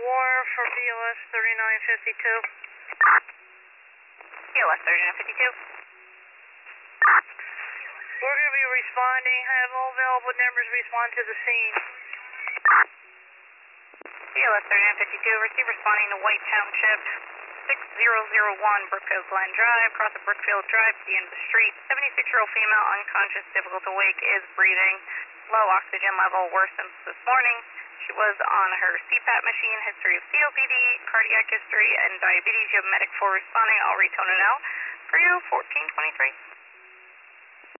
War for BLS 3952. BLS 3952. We're going to be responding. Have all available numbers respond to the scene. BLS 3952, receive responding to White Township, 6001 Brookfield Glen Drive, across the Brookfield Drive to the end of the street. 76-year-old female, unconscious, difficult to wake, is breathing. Low oxygen level, worse since this morning. She was on her CPAP machine, history of COPD, cardiac history, and diabetes. You have medic 4 responding. I'll retone it out for you, 1423.